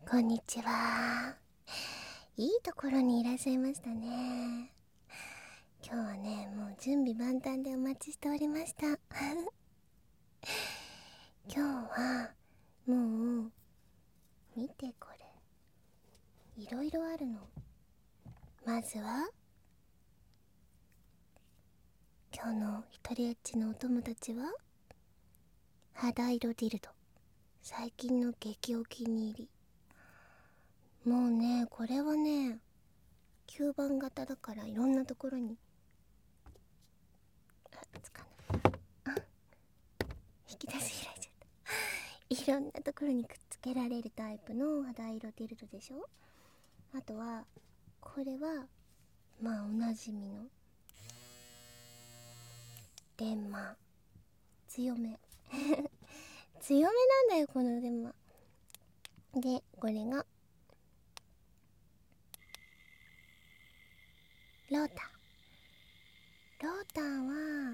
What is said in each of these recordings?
こんにちは。いいところにいらっしゃいましたね。今日はね、もう準備万端でお待ちしておりました。今日はもう見てこれ、いろいろあるの。まずは今日の一人エッチのお友達は肌色ディルド、最近の激お気に入り。もうね、これはね吸盤型だからいろんなところにつかない、引き出し開いちゃった。いろんなところにくっつけられるタイプの肌色ディルドでしょ。あとはこれはまあおなじみの電マ、強め強めなんだよこの電マで。これがローターは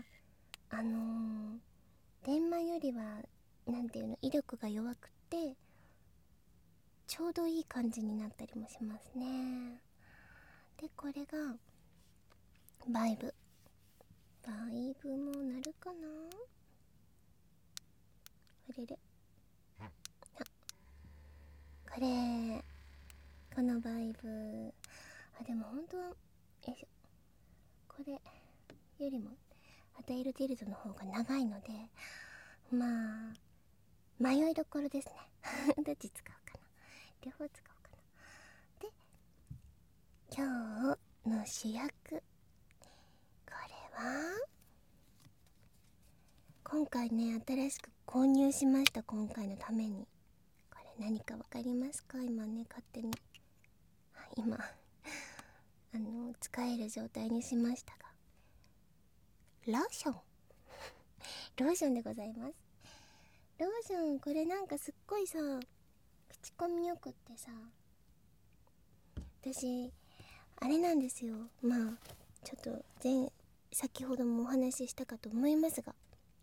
電マよりはなんていうの、威力が弱くてちょうどいい感じになったりもしますね。でこれがバイブもなるかな。あれれ、このバイブ、でも本当はよいしょ、これよりも肌色ディルドの方が長いので、まあ迷いどころですねどっち使うかな、両方使おうかな。で今日の主役、これは今回ね新しく購入しました。今回のために。これ何かわかりますか？今ね勝手に今使える状態にしましたが、ローションローションでございます。ローション、これなんかすっごいさ口コミよくってさ、私あれなんですよ。まあちょっと先ほどもお話ししたかと思いますが、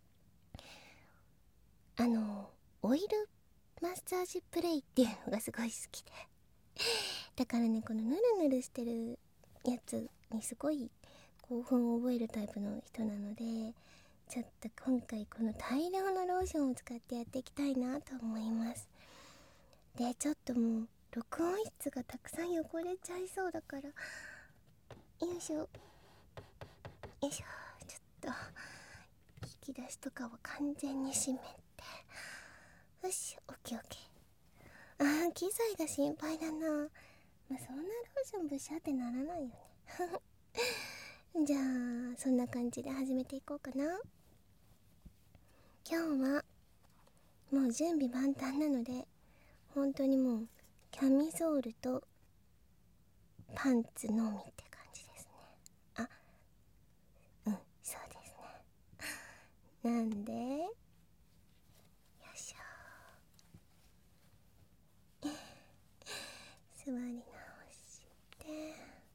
オイルマッサージプレイっていうのがすごい好きでだからね、このヌルヌルしてるやつにすごい興奮を覚えるタイプの人なので、ちょっと今回この大量のローションを使ってやっていきたいなと思います。でちょっともう録音室がたくさん汚れちゃいそうだから、よいしょよいしょ、ちょっと引き出しとかを完全に閉めて、よし、オッケーオッケー。機材が心配だな。まあそんなローションブシャってならないよねじゃあそんな感じで始めていこうかな。今日はもう準備万端なので、本当にもうキャミソールとパンツのみって感じですね。そうですね。なんでよいしょ座り直して、それ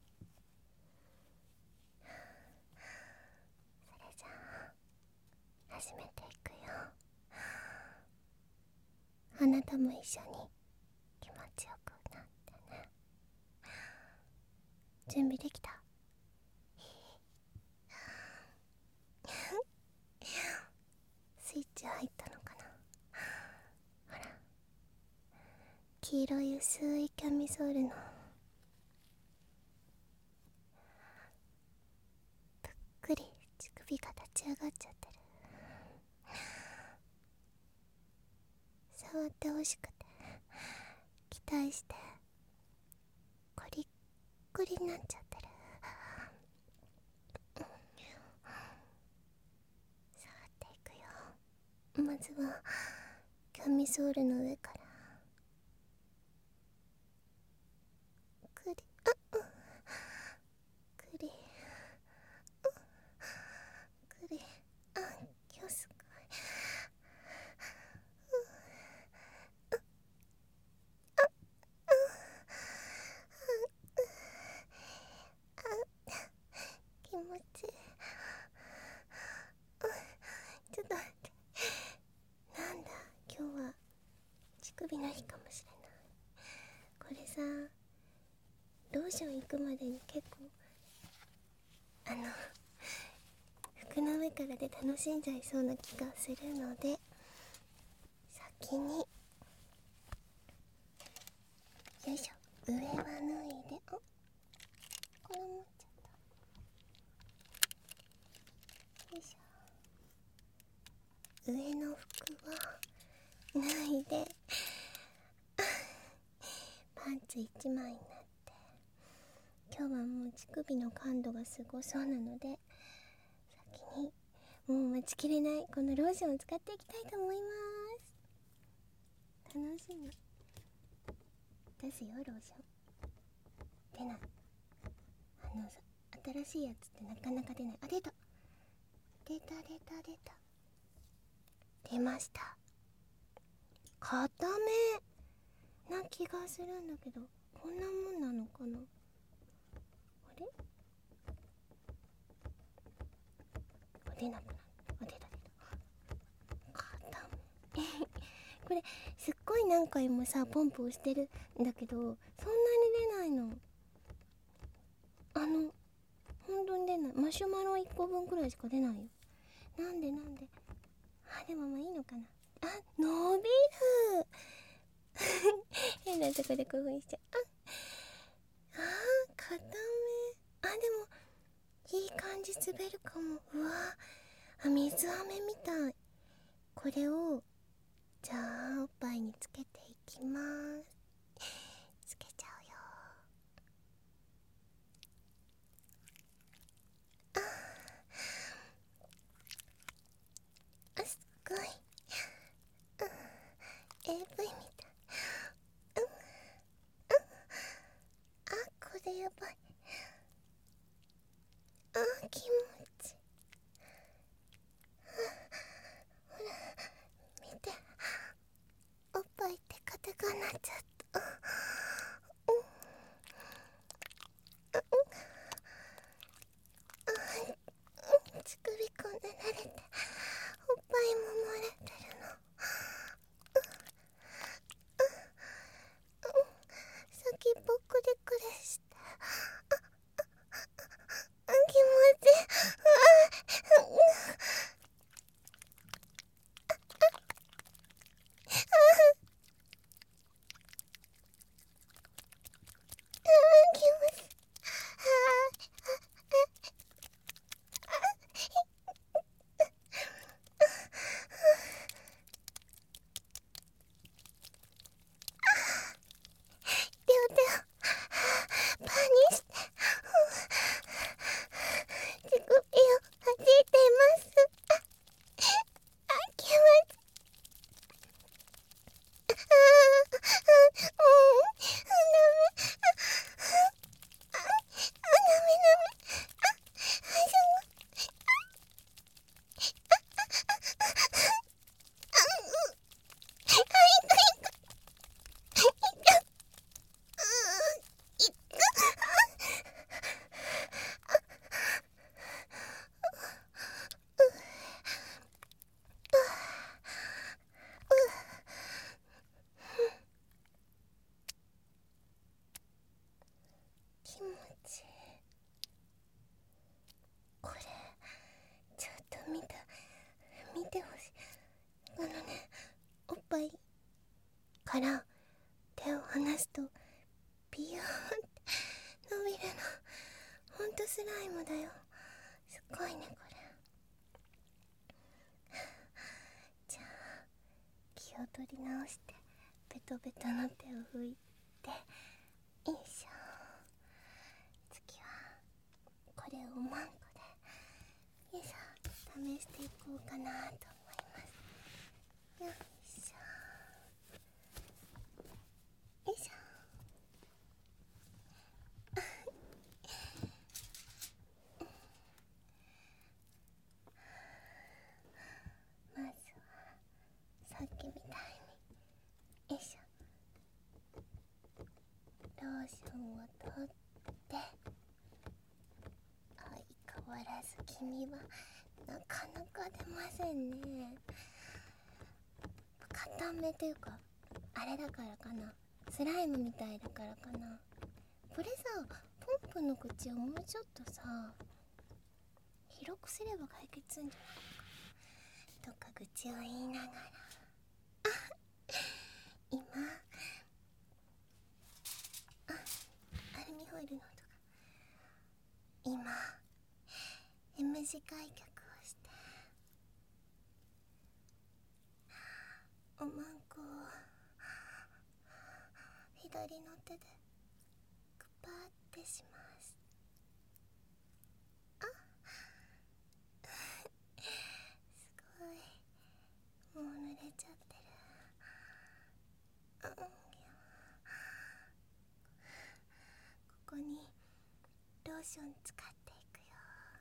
じゃあ始めていくよ。あなたも一緒に気持ちよくなってね。準備できた？スイッチ入ったのかな。ほら、黄色い薄いキャミソールのぷっくり乳首が立ち上がっちゃってる。触ってほしくて期待してコリッコリになっちゃってる。触っていくよ。まずはキャミソールの上からクリクリクリ、今日すごい気持ちいい。ちょっと待って、なんだ今日は乳首の日かもしれない。 これさ、ローション行くまでに結構服の上からで楽しんじゃいそうな気がするので、先によいしょ、上は脱いで、これ持っちゃった。よいしょ、上の服は脱いでパンツ1枚になって、今日はもう乳首の感度がすごそうなので、先にもう待ちきれないこのローションを使っていきたいと思います。楽しみ。出すよ、ローション。出ない。新しいやつってなかなか出ない。あ、出た出た。出ました。固めな気がするんだけど、こんなもんなのかな。あれ、出なくなった。出た。固めこれすっごい何回もさポンプをしてるんだけど、そんなに出ないの。本当に出ない。マシュマロ1個分くらいしか出ないよ。なんででもまあいいのかな。伸びる変なとこで興奮しちゃう。固め。でもいい感じ、滑るかも。うわ、水飴みたい。これをじゃあおっぱいにつけていきます。つけちゃうよ。すごい、AV みたい。これやばい。気持ちいい。ほら見て、おっぱいテカテカになっちゃった。乳首こんな慣れて、おっぱいも漏れてるの。先ぽっくりくれして、気持ちいい。気持ちいい。両手をパーにして、乳首を弾いています。気持ちいい。気持ちいい。これちょっと見てほしい。おっぱいから手を離すとビヨーンって伸びるの。ほんとスライムだよ。すごいねこれ。じゃあ気を取り直してベトベトの手を拭いて、よいしょ。次はこれをマンコでよいしょ試していこうかなと思います。よいしょよいしょ。まずはさっきみたいによいしょ、ローションを取って、相変わらず君はなかなか出ませんね。固めというかあれだからかな、 スライムみたいだからかな。これさ、ポンプの口をもうちょっとさ広くすれば解決するんじゃないかとか愚痴を言いながら今アルミホイルの音が今 M 字開脚をしておまんこを左の手でくぱってします。すごいもう濡れちゃってる。ここにローション使っていくよ。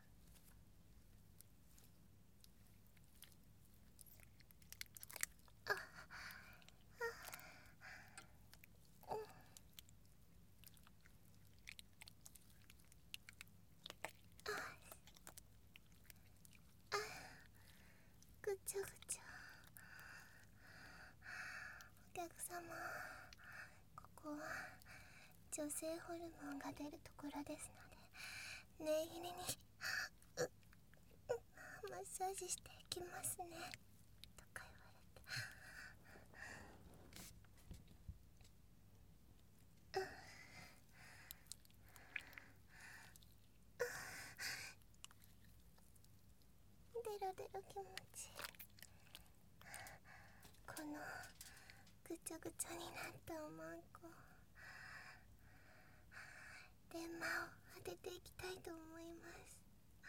ぐちゃぐちゃ。お客様、ここは女性ホルモンが出るところですので念入りにマッサージしていきますねとか言われて、デロデロ気持ちいい。このぐちゃぐちゃになったおまんこ、電話を当てていきたいと思います。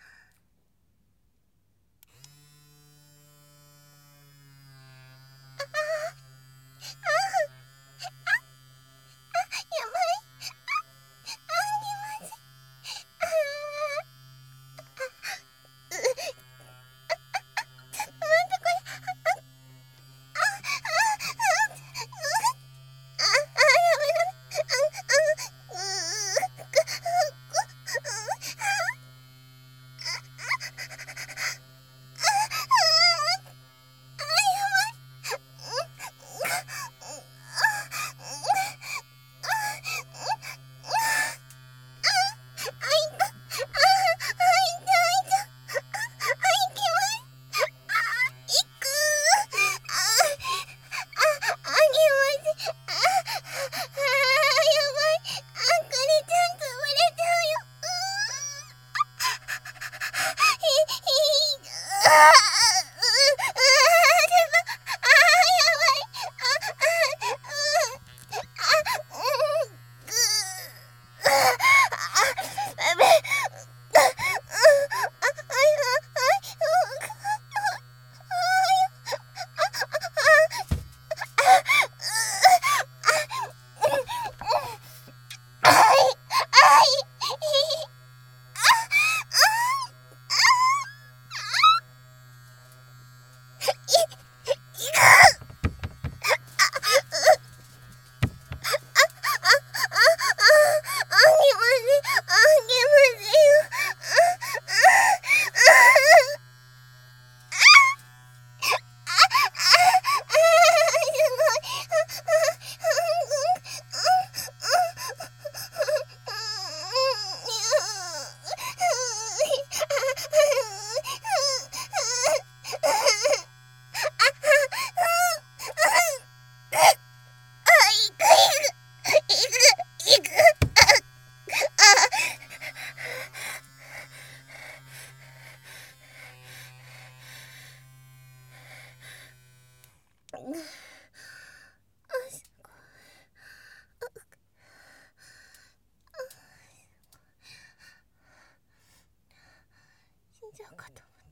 死んじゃうかと思った。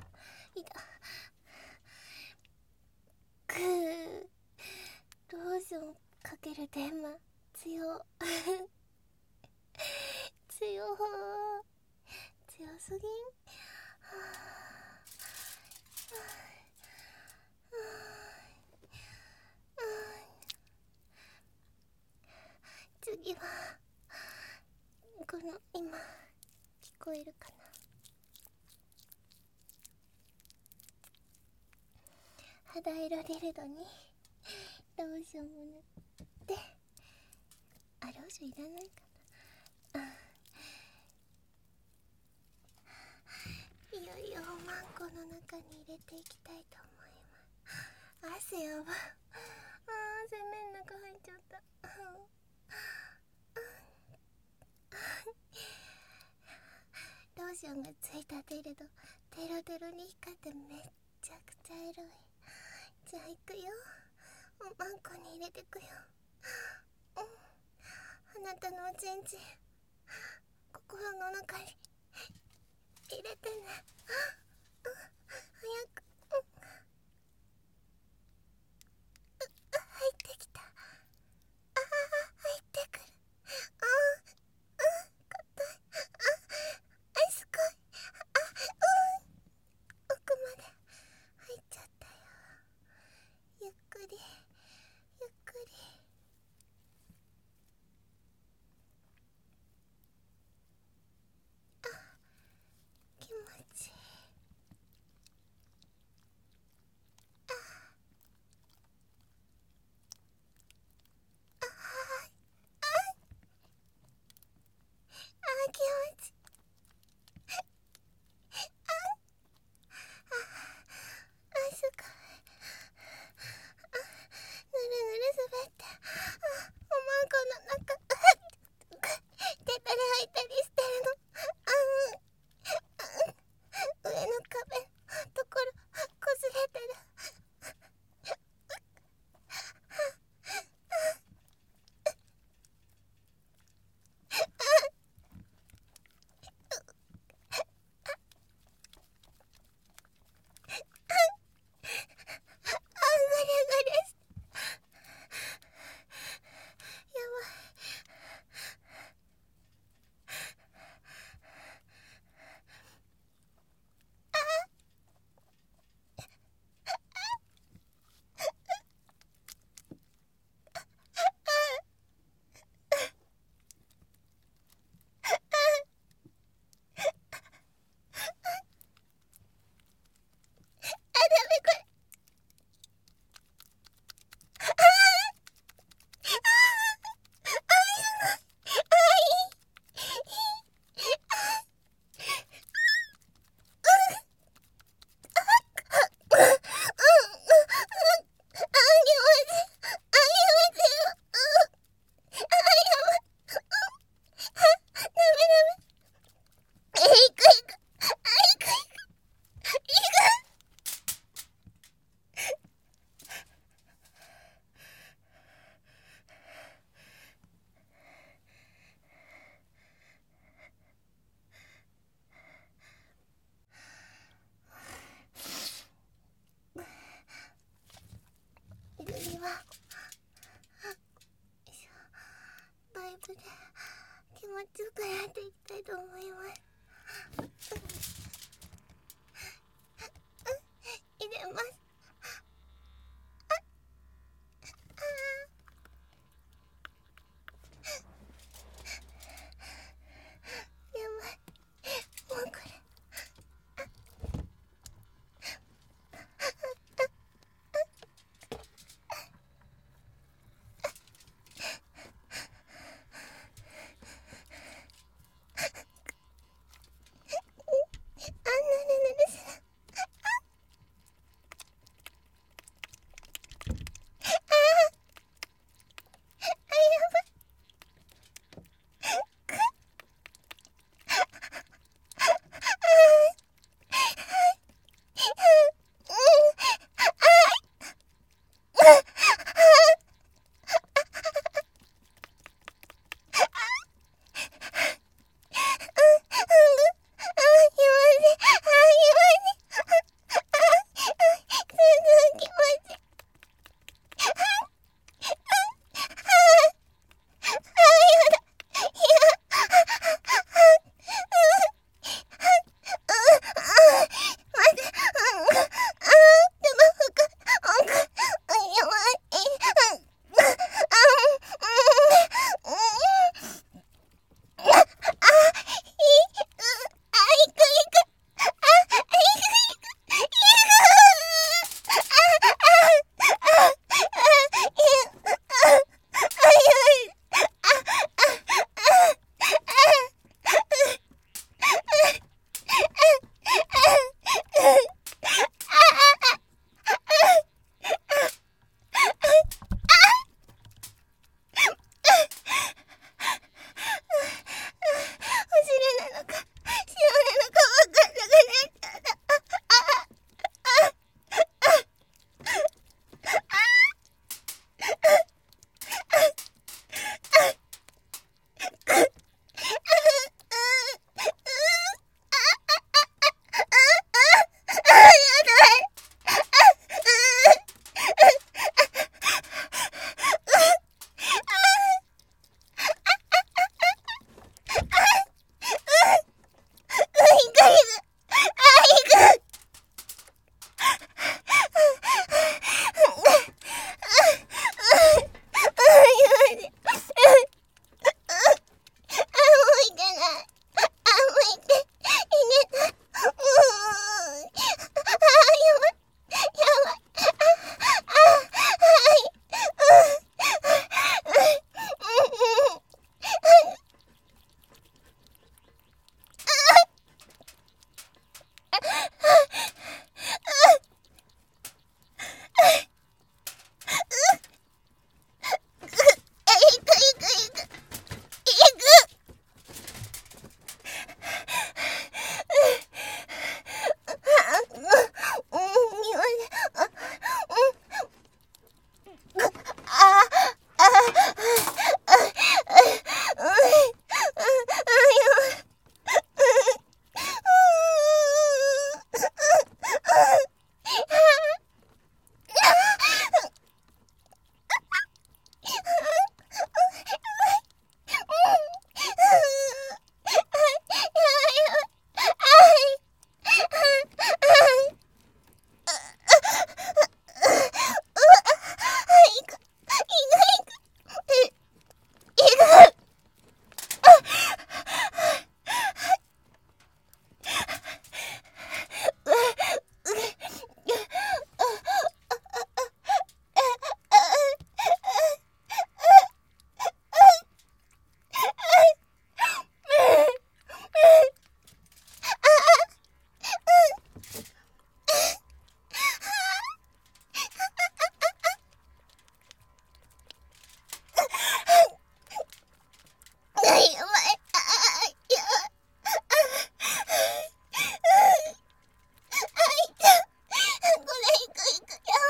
いた。ローションかける電話強強すぎん。次はこの今聞こえるかな。 肌色ディルドにローションを塗って、ローションいらないかな。いよいよマンコの中に入れていきたいと思います。汗やば。洗面の中入っちゃった。ローションがついたディルド、テロテロに光ってめっちゃくちゃエロい。じゃあ行くよ。マンコに入れてくよ。あなたのおちんちん心の中に入れてね。早く。入ってきた。入ってくる。硬い。すごい。奥まで入っちゃったよ。ゆっくりゆっくり。気持ちいい。気持ちいい。すごい。ぬるぬる滑って、おまんこの中出たり入ったりしてるの。上の壁のところ擦れてる。ガリャガリャして、やばい。ダメこれ。指はパイプで気持ちよくやっていきたいと思います。入れます。やばい。もうこれ。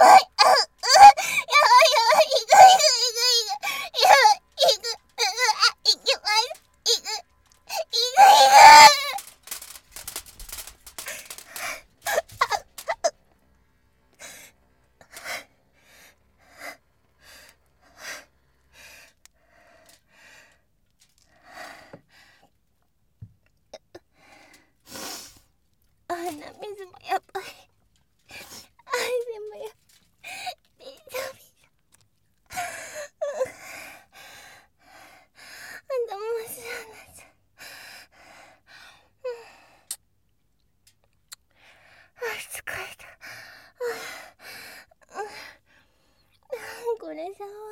ばい。やばいやばい。いくいくいくいく。やばい。いく。いきます。いく。いくいく。鼻水もやばい。汗もやばい。びしょびしょ。頭真っ白になっちゃう。疲れた。これシャワ